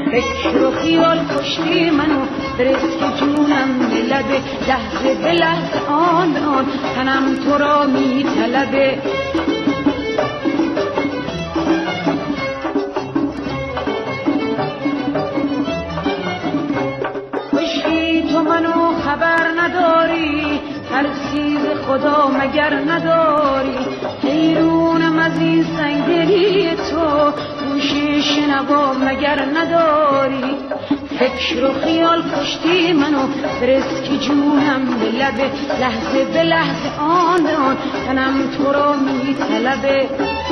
فکر و خیال کشتی منو، برس که جونم به لبه، لحظه به لحظه آن تنم تو را می طلبه. کشتی تو منو خبر نداری، ترسیز خدا مگر نداری، حیرونم از این سنگدلی تو، گوش شنوا مگر نداری. فکر و خیال کشتی منو، برس که جونم به لبه، لحظه به لحظه آن تنم تو را می طلبه.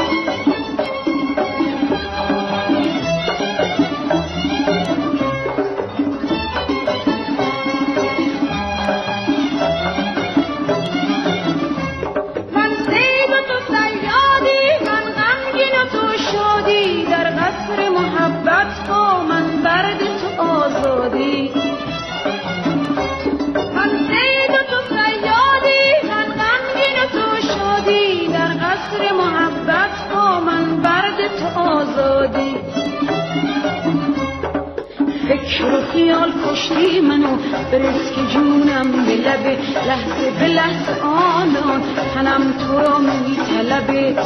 فکر و خیال کشتی منو، برس که جونم به لبه، لحظه به لحظه آن تنم تو را می طلبه.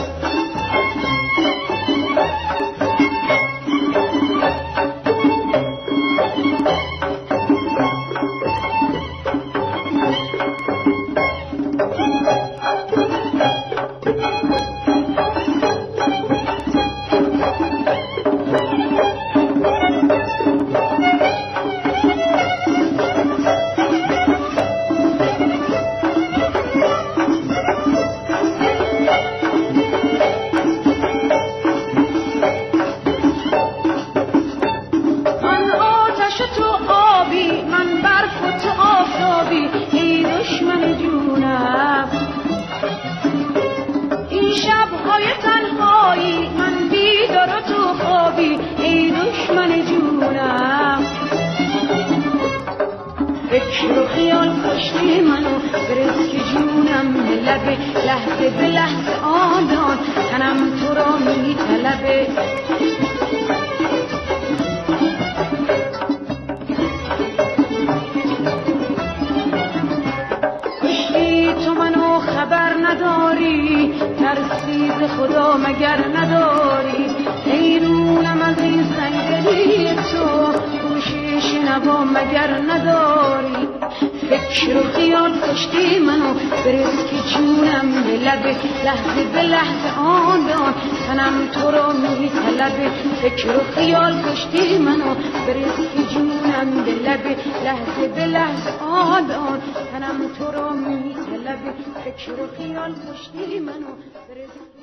ای دشمن جونم، این شب‌های تنهایی من بیدار و تو خوابی، ای دشمن جونم. فکر و خیال کشتی منو، برس که جونم به لبه، لحظه به لحظه آن تنم تو را می طلبه. خبر نداری، ترسیز خدا مگر نداری، حیرونم از این سنگدلی تو، گوش شنوا مگر نداری. فکر و خیال کشتی منو، برس که جونم به لبه، لحظه به لحظه آن تنم تو را می طلبه. فکر و خیال کشتی منو، برس که جونم به لبه، لحظه به لحظه آن تنم تو را می طلبه. فکر و خیال کشتی منو، برس